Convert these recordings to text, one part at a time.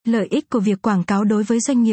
Lợi ích của việc quảng cáo đối với doanh nghiệp.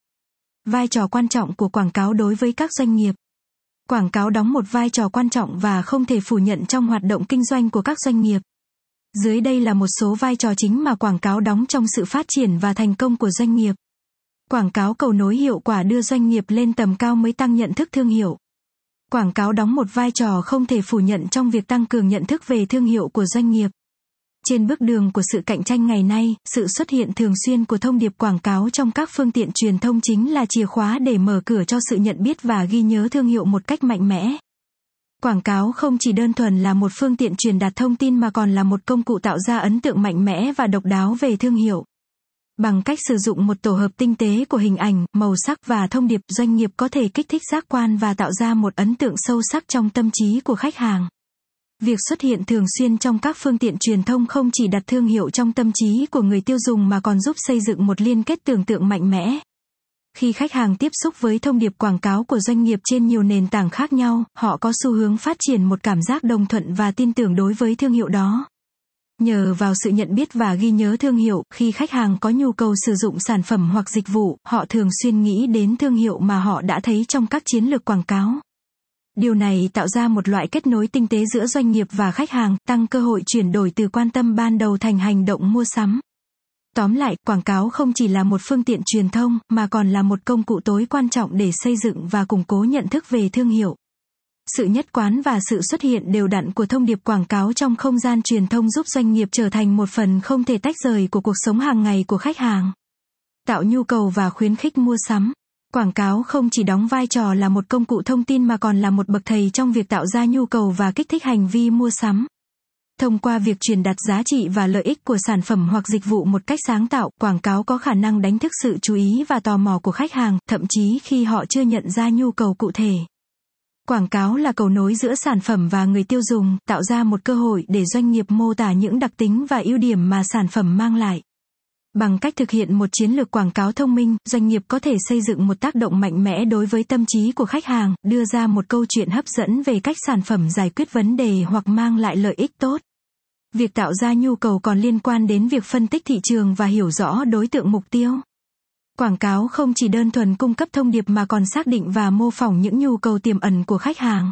Vai trò quan trọng của quảng cáo đối với các doanh nghiệp. Quảng cáo đóng một vai trò quan trọng và không thể phủ nhận trong hoạt động kinh doanh của các doanh nghiệp. Dưới đây là một số vai trò chính mà quảng cáo đóng trong sự phát triển và thành công của doanh nghiệp. Quảng cáo cầu nối hiệu quả đưa doanh nghiệp lên tầm cao mới tăng nhận thức thương hiệu. Quảng cáo đóng một vai trò không thể phủ nhận trong việc tăng cường nhận thức về thương hiệu của doanh nghiệp. Trên bước đường của sự cạnh tranh ngày nay, sự xuất hiện thường xuyên của thông điệp quảng cáo trong các phương tiện truyền thông chính là chìa khóa để mở cửa cho sự nhận biết và ghi nhớ thương hiệu một cách mạnh mẽ. Quảng cáo không chỉ đơn thuần là một phương tiện truyền đạt thông tin mà còn là một công cụ tạo ra ấn tượng mạnh mẽ và độc đáo về thương hiệu. Bằng cách sử dụng một tổ hợp tinh tế của hình ảnh, màu sắc và thông điệp, doanh nghiệp có thể kích thích giác quan và tạo ra một ấn tượng sâu sắc trong tâm trí của khách hàng. Việc xuất hiện thường xuyên trong các phương tiện truyền thông không chỉ đặt thương hiệu trong tâm trí của người tiêu dùng mà còn giúp xây dựng một liên kết tưởng tượng mạnh mẽ. Khi khách hàng tiếp xúc với thông điệp quảng cáo của doanh nghiệp trên nhiều nền tảng khác nhau, họ có xu hướng phát triển một cảm giác đồng thuận và tin tưởng đối với thương hiệu đó. Nhờ vào sự nhận biết và ghi nhớ thương hiệu, khi khách hàng có nhu cầu sử dụng sản phẩm hoặc dịch vụ, họ thường xuyên nghĩ đến thương hiệu mà họ đã thấy trong các chiến lược quảng cáo. Điều này tạo ra một loại kết nối tinh tế giữa doanh nghiệp và khách hàng, tăng cơ hội chuyển đổi từ quan tâm ban đầu thành hành động mua sắm. Tóm lại, quảng cáo không chỉ là một phương tiện truyền thông, mà còn là một công cụ tối quan trọng để xây dựng và củng cố nhận thức về thương hiệu. Sự nhất quán và sự xuất hiện đều đặn của thông điệp quảng cáo trong không gian truyền thông giúp doanh nghiệp trở thành một phần không thể tách rời của cuộc sống hàng ngày của khách hàng. Tạo nhu cầu và khuyến khích mua sắm. Quảng cáo không chỉ đóng vai trò là một công cụ thông tin mà còn là một bậc thầy trong việc tạo ra nhu cầu và kích thích hành vi mua sắm. Thông qua việc truyền đạt giá trị và lợi ích của sản phẩm hoặc dịch vụ một cách sáng tạo, quảng cáo có khả năng đánh thức sự chú ý và tò mò của khách hàng, thậm chí khi họ chưa nhận ra nhu cầu cụ thể. Quảng cáo là cầu nối giữa sản phẩm và người tiêu dùng, tạo ra một cơ hội để doanh nghiệp mô tả những đặc tính và ưu điểm mà sản phẩm mang lại. Bằng cách thực hiện một chiến lược quảng cáo thông minh, doanh nghiệp có thể xây dựng một tác động mạnh mẽ đối với tâm trí của khách hàng, đưa ra một câu chuyện hấp dẫn về cách sản phẩm giải quyết vấn đề hoặc mang lại lợi ích tốt. Việc tạo ra nhu cầu còn liên quan đến việc phân tích thị trường và hiểu rõ đối tượng mục tiêu. Quảng cáo không chỉ đơn thuần cung cấp thông điệp mà còn xác định và mô phỏng những nhu cầu tiềm ẩn của khách hàng.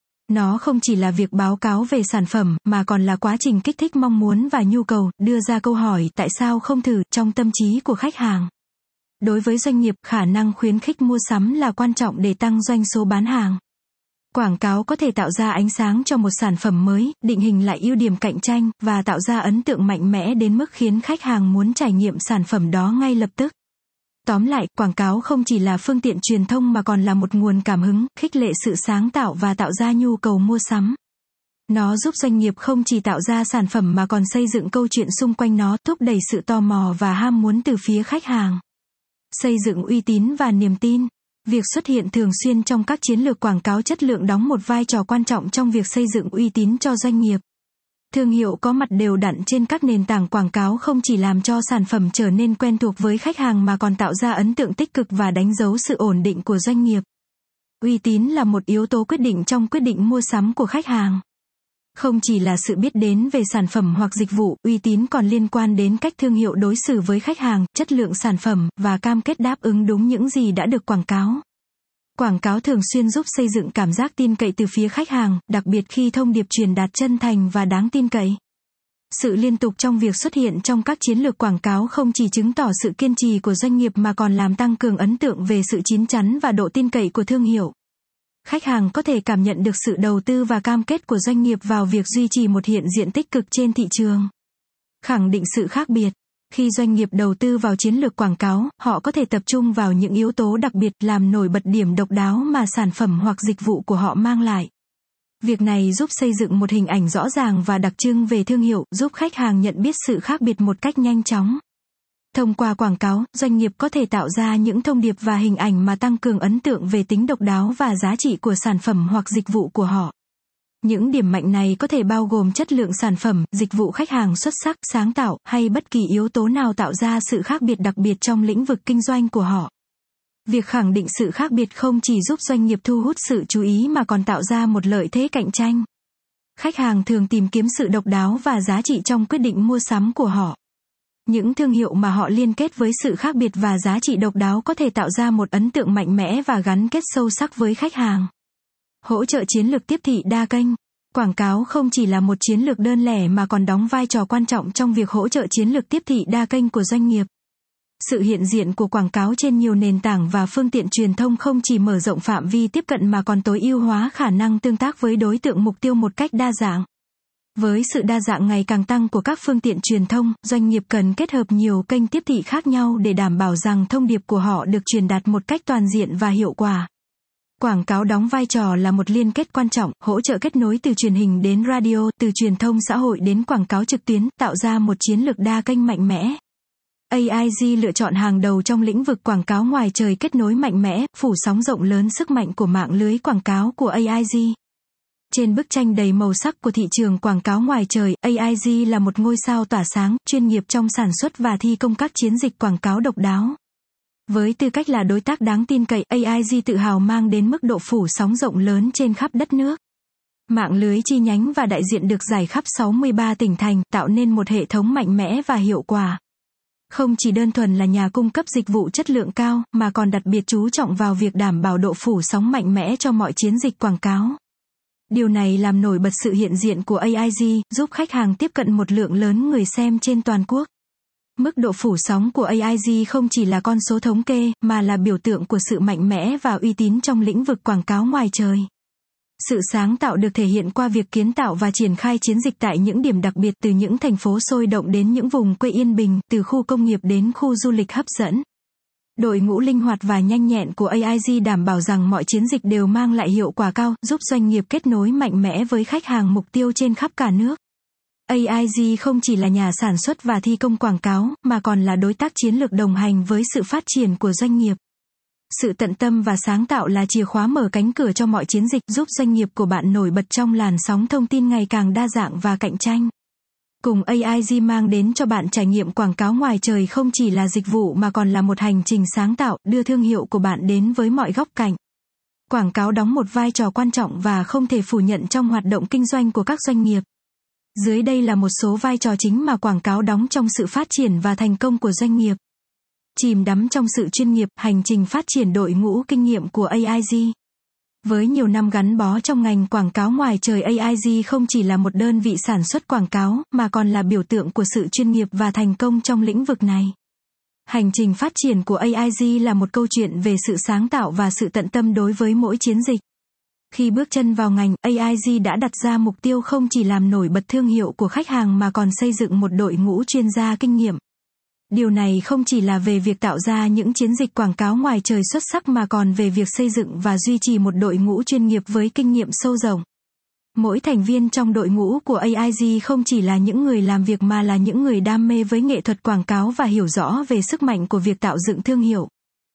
Nó không chỉ là việc báo cáo về sản phẩm, mà còn là quá trình kích thích mong muốn và nhu cầu, đưa ra câu hỏi tại sao không thử trong tâm trí của khách hàng. Đối với doanh nghiệp, khả năng khuyến khích mua sắm là quan trọng để tăng doanh số bán hàng. Quảng cáo có thể tạo ra ánh sáng cho một sản phẩm mới, định hình lại ưu điểm cạnh tranh, và tạo ra ấn tượng mạnh mẽ đến mức khiến khách hàng muốn trải nghiệm sản phẩm đó ngay lập tức. Tóm lại, quảng cáo không chỉ là phương tiện truyền thông mà còn là một nguồn cảm hứng, khích lệ sự sáng tạo và tạo ra nhu cầu mua sắm. Nó giúp doanh nghiệp không chỉ tạo ra sản phẩm mà còn xây dựng câu chuyện xung quanh nó, thúc đẩy sự tò mò và ham muốn từ phía khách hàng. Xây dựng uy tín và niềm tin. Việc xuất hiện thường xuyên trong các chiến lược quảng cáo chất lượng đóng một vai trò quan trọng trong việc xây dựng uy tín cho doanh nghiệp. Thương hiệu có mặt đều đặn trên các nền tảng quảng cáo không chỉ làm cho sản phẩm trở nên quen thuộc với khách hàng mà còn tạo ra ấn tượng tích cực và đánh dấu sự ổn định của doanh nghiệp. Uy tín là một yếu tố quyết định trong quyết định mua sắm của khách hàng. Không chỉ là sự biết đến về sản phẩm hoặc dịch vụ, uy tín còn liên quan đến cách thương hiệu đối xử với khách hàng, chất lượng sản phẩm, và cam kết đáp ứng đúng những gì đã được quảng cáo. Quảng cáo thường xuyên giúp xây dựng cảm giác tin cậy từ phía khách hàng, đặc biệt khi thông điệp truyền đạt chân thành và đáng tin cậy. Sự liên tục trong việc xuất hiện trong các chiến lược quảng cáo không chỉ chứng tỏ sự kiên trì của doanh nghiệp mà còn làm tăng cường ấn tượng về sự chín chắn và độ tin cậy của thương hiệu. Khách hàng có thể cảm nhận được sự đầu tư và cam kết của doanh nghiệp vào việc duy trì một hiện diện tích cực trên thị trường. Khẳng định sự khác biệt. Khi doanh nghiệp đầu tư vào chiến lược quảng cáo, họ có thể tập trung vào những yếu tố đặc biệt làm nổi bật điểm độc đáo mà sản phẩm hoặc dịch vụ của họ mang lại. Việc này giúp xây dựng một hình ảnh rõ ràng và đặc trưng về thương hiệu, giúp khách hàng nhận biết sự khác biệt một cách nhanh chóng. Thông qua quảng cáo, doanh nghiệp có thể tạo ra những thông điệp và hình ảnh mà tăng cường ấn tượng về tính độc đáo và giá trị của sản phẩm hoặc dịch vụ của họ. Những điểm mạnh này có thể bao gồm chất lượng sản phẩm, dịch vụ khách hàng xuất sắc, sáng tạo, hay bất kỳ yếu tố nào tạo ra sự khác biệt đặc biệt trong lĩnh vực kinh doanh của họ. Việc khẳng định sự khác biệt không chỉ giúp doanh nghiệp thu hút sự chú ý mà còn tạo ra một lợi thế cạnh tranh. Khách hàng thường tìm kiếm sự độc đáo và giá trị trong quyết định mua sắm của họ. Những thương hiệu mà họ liên kết với sự khác biệt và giá trị độc đáo có thể tạo ra một ấn tượng mạnh mẽ và gắn kết sâu sắc với khách hàng. Hỗ trợ chiến lược tiếp thị đa kênh. Quảng cáo không chỉ là một chiến lược đơn lẻ mà còn đóng vai trò quan trọng trong việc hỗ trợ chiến lược tiếp thị đa kênh của doanh nghiệp. Sự hiện diện của quảng cáo trên nhiều nền tảng và phương tiện truyền thông không chỉ mở rộng phạm vi tiếp cận mà còn tối ưu hóa khả năng tương tác với đối tượng mục tiêu một cách đa dạng. Với sự đa dạng ngày càng tăng của các phương tiện truyền thông, doanh nghiệp cần kết hợp nhiều kênh tiếp thị khác nhau để đảm bảo rằng thông điệp của họ được truyền đạt một cách toàn diện và hiệu quả. Quảng cáo đóng vai trò là một liên kết quan trọng, hỗ trợ kết nối từ truyền hình đến radio, từ truyền thông xã hội đến quảng cáo trực tuyến, tạo ra một chiến lược đa kênh mạnh mẽ. AIG lựa chọn hàng đầu trong lĩnh vực quảng cáo ngoài trời, kết nối mạnh mẽ, phủ sóng rộng lớn sức mạnh của mạng lưới quảng cáo của AIG. Trên bức tranh đầy màu sắc của thị trường quảng cáo ngoài trời, AIG là một ngôi sao tỏa sáng, chuyên nghiệp trong sản xuất và thi công các chiến dịch quảng cáo độc đáo. Với tư cách là đối tác đáng tin cậy, AIG tự hào mang đến mức độ phủ sóng rộng lớn trên khắp đất nước. Mạng lưới chi nhánh và đại diện được rải khắp 63 tỉnh thành, tạo nên một hệ thống mạnh mẽ và hiệu quả. Không chỉ đơn thuần là nhà cung cấp dịch vụ chất lượng cao, mà còn đặc biệt chú trọng vào việc đảm bảo độ phủ sóng mạnh mẽ cho mọi chiến dịch quảng cáo. Điều này làm nổi bật sự hiện diện của AIG, giúp khách hàng tiếp cận một lượng lớn người xem trên toàn quốc. Mức độ phủ sóng của AIG không chỉ là con số thống kê, mà là biểu tượng của sự mạnh mẽ và uy tín trong lĩnh vực quảng cáo ngoài trời. Sự sáng tạo được thể hiện qua việc kiến tạo và triển khai chiến dịch tại những điểm đặc biệt, từ những thành phố sôi động đến những vùng quê yên bình, từ khu công nghiệp đến khu du lịch hấp dẫn. Đội ngũ linh hoạt và nhanh nhẹn của AIG đảm bảo rằng mọi chiến dịch đều mang lại hiệu quả cao, giúp doanh nghiệp kết nối mạnh mẽ với khách hàng mục tiêu trên khắp cả nước. AIG không chỉ là nhà sản xuất và thi công quảng cáo, mà còn là đối tác chiến lược đồng hành với sự phát triển của doanh nghiệp. Sự tận tâm và sáng tạo là chìa khóa mở cánh cửa cho mọi chiến dịch, giúp doanh nghiệp của bạn nổi bật trong làn sóng thông tin ngày càng đa dạng và cạnh tranh. Cùng AIG mang đến cho bạn trải nghiệm quảng cáo ngoài trời không chỉ là dịch vụ mà còn là một hành trình sáng tạo, đưa thương hiệu của bạn đến với mọi góc cạnh. Quảng cáo đóng một vai trò quan trọng và không thể phủ nhận trong hoạt động kinh doanh của các doanh nghiệp. Dưới đây là một số vai trò chính mà quảng cáo đóng trong sự phát triển và thành công của doanh nghiệp. Chìm đắm trong sự chuyên nghiệp, hành trình phát triển đội ngũ kinh nghiệm của AIG. Với nhiều năm gắn bó trong ngành quảng cáo ngoài trời, AIG không chỉ là một đơn vị sản xuất quảng cáo, mà còn là biểu tượng của sự chuyên nghiệp và thành công trong lĩnh vực này. Hành trình phát triển của AIG là một câu chuyện về sự sáng tạo và sự tận tâm đối với mỗi chiến dịch. Khi bước chân vào ngành, AIG đã đặt ra mục tiêu không chỉ làm nổi bật thương hiệu của khách hàng mà còn xây dựng một đội ngũ chuyên gia kinh nghiệm. Điều này không chỉ là về việc tạo ra những chiến dịch quảng cáo ngoài trời xuất sắc mà còn về việc xây dựng và duy trì một đội ngũ chuyên nghiệp với kinh nghiệm sâu rộng. Mỗi thành viên trong đội ngũ của AIG không chỉ là những người làm việc mà là những người đam mê với nghệ thuật quảng cáo và hiểu rõ về sức mạnh của việc tạo dựng thương hiệu.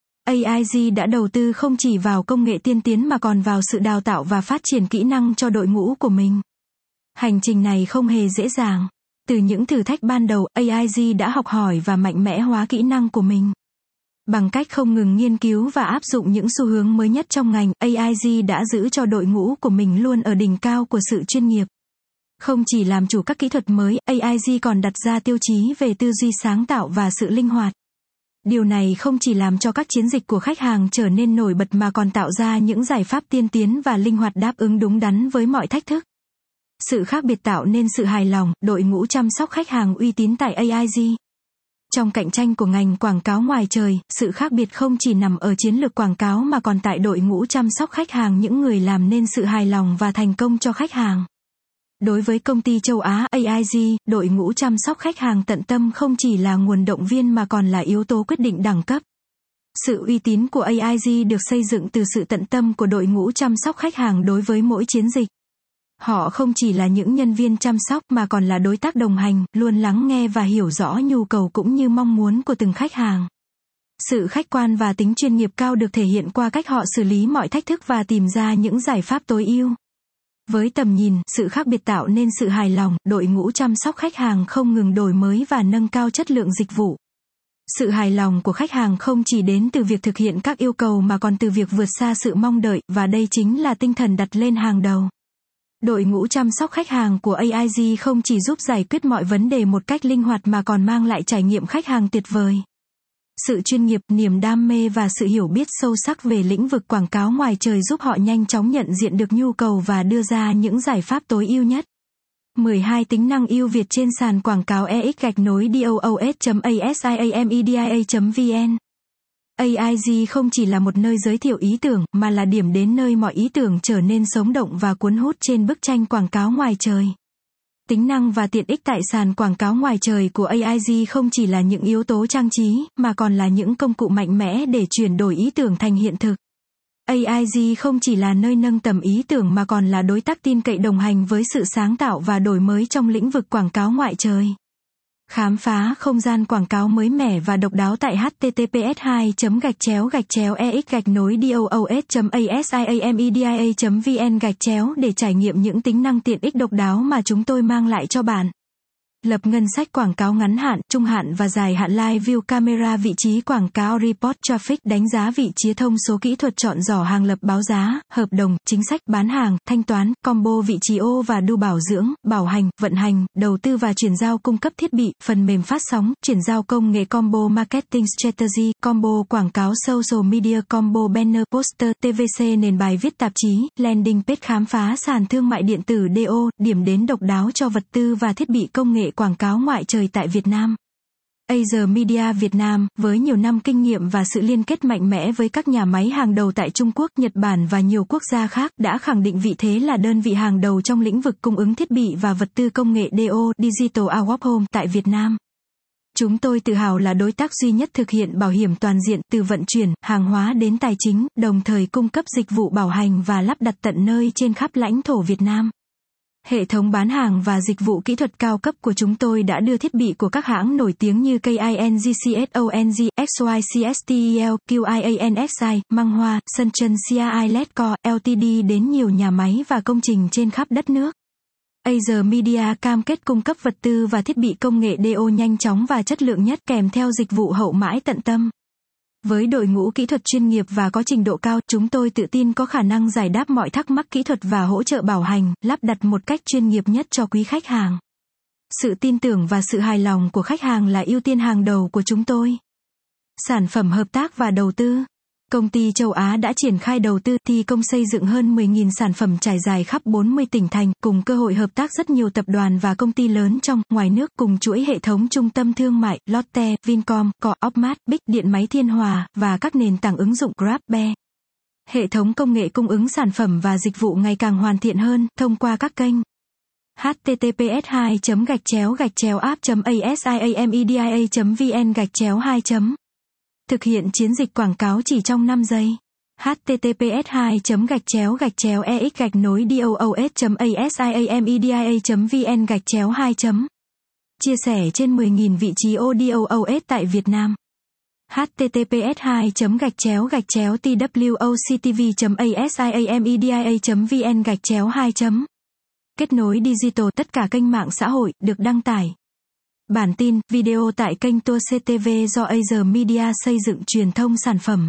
AIG đã đầu tư không chỉ vào công nghệ tiên tiến mà còn vào sự đào tạo và phát triển kỹ năng cho đội ngũ của mình. Hành trình này không hề dễ dàng. Từ những thử thách ban đầu, AIG đã học hỏi và mạnh mẽ hóa kỹ năng của mình. Bằng cách không ngừng nghiên cứu và áp dụng những xu hướng mới nhất trong ngành, AIG đã giữ cho đội ngũ của mình luôn ở đỉnh cao của sự chuyên nghiệp. Không chỉ làm chủ các kỹ thuật mới, AIG còn đặt ra tiêu chí về tư duy sáng tạo và sự linh hoạt. Điều này không chỉ làm cho các chiến dịch của khách hàng trở nên nổi bật mà còn tạo ra những giải pháp tiên tiến và linh hoạt đáp ứng đúng đắn với mọi thách thức. Sự khác biệt tạo nên sự hài lòng, đội ngũ chăm sóc khách hàng uy tín tại AIG. Trong cạnh tranh của ngành quảng cáo ngoài trời, sự khác biệt không chỉ nằm ở chiến lược quảng cáo mà còn tại đội ngũ chăm sóc khách hàng, những người làm nên sự hài lòng và thành công cho khách hàng. Đối với công ty châu Á AIG, đội ngũ chăm sóc khách hàng tận tâm không chỉ là nguồn động viên mà còn là yếu tố quyết định đẳng cấp. Sự uy tín của AIG được xây dựng từ sự tận tâm của đội ngũ chăm sóc khách hàng đối với mỗi chiến dịch. Họ không chỉ là những nhân viên chăm sóc mà còn là đối tác đồng hành, luôn lắng nghe và hiểu rõ nhu cầu cũng như mong muốn của từng khách hàng. Sự khách quan và tính chuyên nghiệp cao được thể hiện qua cách họ xử lý mọi thách thức và tìm ra những giải pháp tối ưu. Với tầm nhìn, sự khác biệt tạo nên sự hài lòng, đội ngũ chăm sóc khách hàng không ngừng đổi mới và nâng cao chất lượng dịch vụ. Sự hài lòng của khách hàng không chỉ đến từ việc thực hiện các yêu cầu mà còn từ việc vượt xa sự mong đợi, và đây chính là tinh thần đặt lên hàng đầu. Đội ngũ chăm sóc khách hàng của AIG không chỉ giúp giải quyết mọi vấn đề một cách linh hoạt mà còn mang lại trải nghiệm khách hàng tuyệt vời. Sự chuyên nghiệp, niềm đam mê và sự hiểu biết sâu sắc về lĩnh vực quảng cáo ngoài trời giúp họ nhanh chóng nhận diện được nhu cầu và đưa ra những giải pháp tối ưu nhất. 12 tính năng ưu việt trên sàn quảng cáo EX-DOOS.ASIAMEDIA.vn. AIG không chỉ là một nơi giới thiệu ý tưởng, mà là điểm đến nơi mọi ý tưởng trở nên sống động và cuốn hút trên bức tranh quảng cáo ngoài trời. Tính năng và tiện ích tại sàn quảng cáo ngoài trời của AIG không chỉ là những yếu tố trang trí, mà còn là những công cụ mạnh mẽ để chuyển đổi ý tưởng thành hiện thực. AIG không chỉ là nơi nâng tầm ý tưởng mà còn là đối tác tin cậy đồng hành với sự sáng tạo và đổi mới trong lĩnh vực quảng cáo ngoại trời. Khám phá không gian quảng cáo mới mẻ và độc đáo tại https://ex-doos.asiamedia.vn để trải nghiệm những tính năng tiện ích độc đáo mà chúng tôi mang lại cho bạn. Lập ngân sách quảng cáo ngắn hạn, trung hạn và dài hạn. Live View Camera vị trí quảng cáo Report Traffic đánh giá vị trí thông số kỹ thuật chọn giỏ hàng lập báo giá, hợp đồng, chính sách, bán hàng, thanh toán, combo vị trí ô và đu bảo dưỡng, bảo hành, vận hành, đầu tư và chuyển giao cung cấp thiết bị, phần mềm phát sóng, chuyển giao công nghệ combo Marketing Strategy, combo quảng cáo Social Media, combo Banner, Poster, TVC nền bài viết tạp chí, Landing Page khám phá sàn thương mại điện tử DO, điểm đến độc đáo cho vật tư và thiết bị công nghệ quảng cáo ngoại trời tại Việt Nam. Asia Media Việt Nam, với nhiều năm kinh nghiệm và sự liên kết mạnh mẽ với các nhà máy hàng đầu tại Trung Quốc, Nhật Bản và nhiều quốc gia khác, đã khẳng định vị thế là đơn vị hàng đầu trong lĩnh vực cung ứng thiết bị và vật tư công nghệ DO, Digital Award Home, tại Việt Nam. Chúng tôi tự hào là đối tác duy nhất thực hiện bảo hiểm toàn diện, từ vận chuyển, hàng hóa đến tài chính, đồng thời cung cấp dịch vụ bảo hành và lắp đặt tận nơi trên khắp lãnh thổ Việt Nam. Hệ thống bán hàng và dịch vụ kỹ thuật cao cấp của chúng tôi đã đưa thiết bị của các hãng nổi tiếng như KINGCSONG, XYCSTEL, QIANSI, Măng Hoa, Sun Trân CI Letco, Ltd đến nhiều nhà máy và công trình trên khắp đất nước. Asia Media cam kết cung cấp vật tư và thiết bị công nghệ DO nhanh chóng và chất lượng nhất, kèm theo dịch vụ hậu mãi tận tâm. Với đội ngũ kỹ thuật chuyên nghiệp và có trình độ cao, chúng tôi tự tin có khả năng giải đáp mọi thắc mắc kỹ thuật và hỗ trợ bảo hành, lắp đặt một cách chuyên nghiệp nhất cho quý khách hàng. Sự tin tưởng và sự hài lòng của khách hàng là ưu tiên hàng đầu của chúng tôi. Sản phẩm hợp tác và đầu tư. Công ty châu Á đã triển khai đầu tư, thi công xây dựng hơn 10.000 sản phẩm trải dài khắp 40 tỉnh thành, cùng cơ hội hợp tác rất nhiều tập đoàn và công ty lớn trong, ngoài nước, cùng chuỗi hệ thống trung tâm thương mại, Lotte, Vincom, Co-op Mart, Big, Điện máy Thiên Hòa, và các nền tảng ứng dụng Grab, Bear. Hệ thống công nghệ cung ứng sản phẩm và dịch vụ ngày càng hoàn thiện hơn, thông qua các kênh https://app.asiamedia.vn/2. Thực hiện chiến dịch quảng cáo chỉ trong 5 giây. https://ex-doos.asiamedia.vn/2. Chia sẻ trên 10.000 vị trí ODOOS tại Việt Nam. https://twoctv.asiamedia.vn/2. Kết nối digital, tất cả kênh mạng xã hội được đăng tải. Bản tin, video tại kênh Tour CTV do Asia Media xây dựng truyền thông sản phẩm.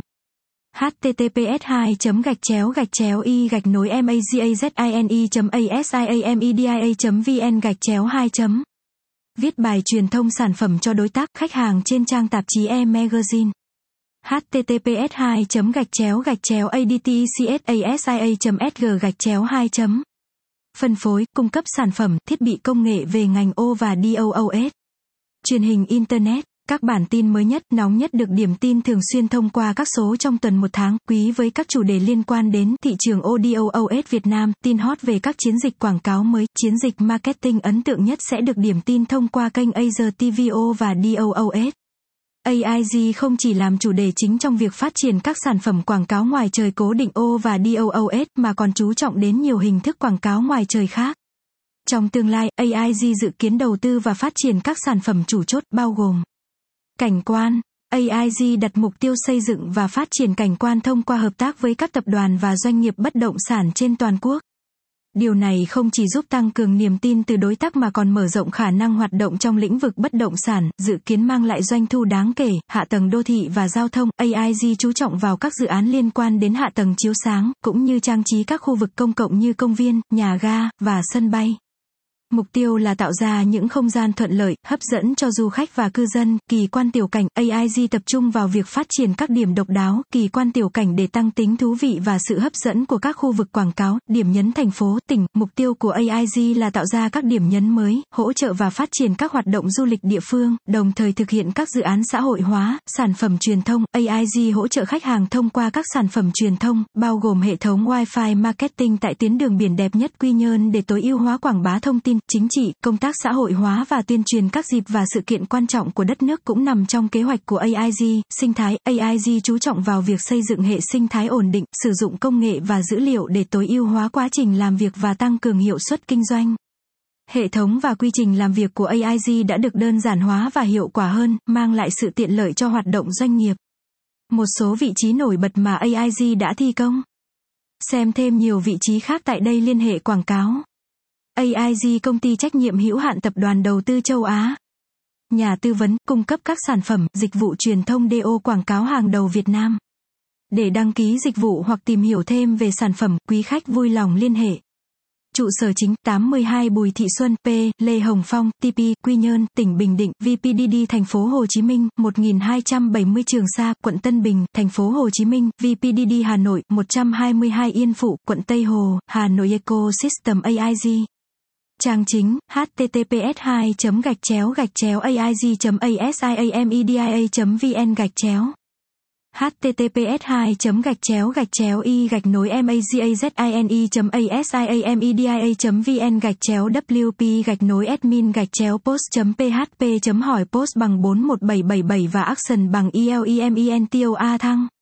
https://i-magazine.asiamedia.vn/2. Viết bài truyền thông sản phẩm cho đối tác, khách hàng trên trang tạp chí E-Magazine. https://adtcsasia.sg/2. Phân phối, cung cấp sản phẩm, thiết bị công nghệ về ngành O và DOOS. Truyền hình Internet, các bản tin mới nhất, nóng nhất được điểm tin thường xuyên thông qua các số trong tuần một tháng, quý với các chủ đề liên quan đến thị trường ODOOS Việt Nam, tin hot về các chiến dịch quảng cáo mới, chiến dịch marketing ấn tượng nhất sẽ được điểm tin thông qua kênh Asia TVO và DOOS. AIG không chỉ làm chủ đề chính trong việc phát triển các sản phẩm quảng cáo ngoài trời cố định O và DOOS mà còn chú trọng đến nhiều hình thức quảng cáo ngoài trời khác. Trong tương lai, AIG dự kiến đầu tư và phát triển các sản phẩm chủ chốt bao gồm cảnh quan. AIG đặt mục tiêu xây dựng và phát triển cảnh quan thông qua hợp tác với các tập đoàn và doanh nghiệp bất động sản trên toàn quốc. Điều này không chỉ giúp tăng cường niềm tin từ đối tác mà còn mở rộng khả năng hoạt động trong lĩnh vực bất động sản, dự kiến mang lại doanh thu đáng kể. Hạ tầng đô thị và giao thông, AIG chú trọng vào các dự án liên quan đến hạ tầng chiếu sáng, cũng như trang trí các khu vực công cộng như công viên, nhà ga, và sân bay. Mục tiêu là tạo ra những không gian thuận lợi, hấp dẫn cho du khách và cư dân. Kỳ quan tiểu cảnh, AIG tập trung vào việc phát triển các điểm độc đáo, kỳ quan tiểu cảnh để tăng tính thú vị và sự hấp dẫn của các khu vực quảng cáo, điểm nhấn thành phố, tỉnh. Mục tiêu của AIG là tạo ra các điểm nhấn mới, hỗ trợ và phát triển các hoạt động du lịch địa phương, đồng thời thực hiện các dự án xã hội hóa, sản phẩm truyền thông. AIG hỗ trợ khách hàng thông qua các sản phẩm truyền thông, bao gồm hệ thống Wi-Fi marketing tại tuyến đường biển đẹp nhất Quy Nhơn để tối ưu hóa quảng bá thông tin, chính trị, công tác xã hội hóa và tuyên truyền các dịp và sự kiện quan trọng của đất nước cũng nằm trong kế hoạch của AIG. Sinh thái, AIG chú trọng vào việc xây dựng hệ sinh thái ổn định, sử dụng công nghệ và dữ liệu để tối ưu hóa quá trình làm việc và tăng cường hiệu suất kinh doanh. Hệ thống và quy trình làm việc của AIG đã được đơn giản hóa và hiệu quả hơn, mang lại sự tiện lợi cho hoạt động doanh nghiệp. Một số vị trí nổi bật mà AIG đã thi công. Xem thêm nhiều vị trí khác tại đây. Liên hệ quảng cáo. AIG công ty trách nhiệm hữu hạn tập đoàn đầu tư châu Á. Nhà tư vấn, cung cấp các sản phẩm, dịch vụ truyền thông DO quảng cáo hàng đầu Việt Nam. Để đăng ký dịch vụ hoặc tìm hiểu thêm về sản phẩm, quý khách vui lòng liên hệ. Trụ sở chính 82 Bùi Thị Xuân, P. Lê Hồng Phong, TP, Quy Nhơn, tỉnh Bình Định, VPDD thành phố Hồ Chí Minh, 1270 Trường Sa, quận Tân Bình, thành phố Hồ Chí Minh, VPDD Hà Nội, 122 Yên Phụ, quận Tây Hồ, Hà Nội. Ecosystem AIG. Trang chính, https://aig.asiamedia.vn/. https://i-i-mazi-i-media.asi-media.vn/wp-admin-post.php.hỏi post bằng 41777 và action bằng ELEMENTOA thăng.